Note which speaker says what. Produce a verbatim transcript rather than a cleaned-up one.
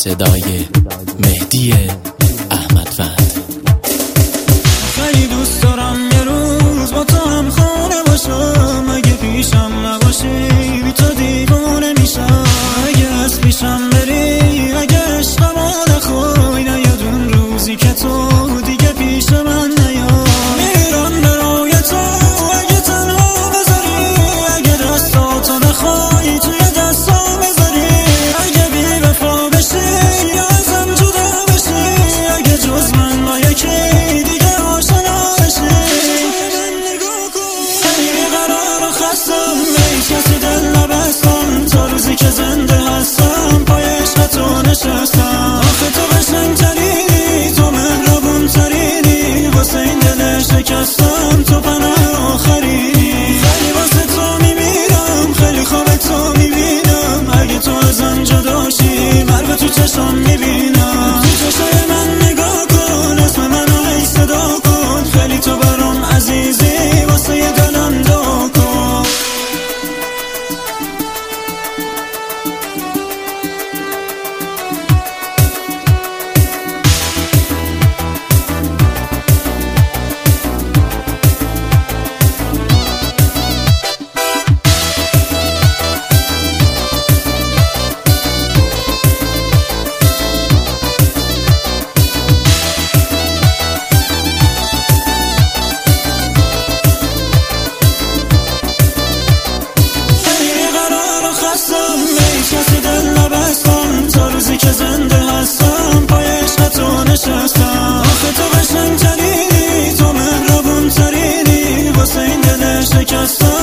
Speaker 1: صدای مهدی احمدوند.
Speaker 2: خیلی دوست دارم یه روز با تو هم خونه باشم، اگه پیشم نباشی بی تو دیوونه میشم. اگه از پیشم بری، اگه عشقمو نخوای، نیاد اون روزی که تو دیگه پیش من نیای. میرم برای تو اگه تنها بذاری، اگه دستاتو نخوای توی دستام بذاری، اگه بی وفا بشی یا ازم جدا بشی، اگه جز من با یکی دیگه آشنا بشی. من نگاه کن خیلی قرار خستم، هیچ کسی دل نبستم، تا روزی که زنده هستم پای عشق تو نشستم. آخه تو قشنگ‌ترینی، تو مهربون‌ترینی، واسه این دل شکستم تو پناه آخرینی. خیلی واسه تو میمیرم، خیلی خواب تو میبینم، اگه تو ازم جدا شی مرگ تو چشم میبینم. تو چشای من نگاه کن، اسم منو هی صدا کن، خیلی تو برام عزیزی، واسه یه دلم دعا کن. که زنده هستم پای عشق تو نشستم. آخه تو قشنگ‌ترینی، تو مهربون‌ترینی، واسه این دل شکستم.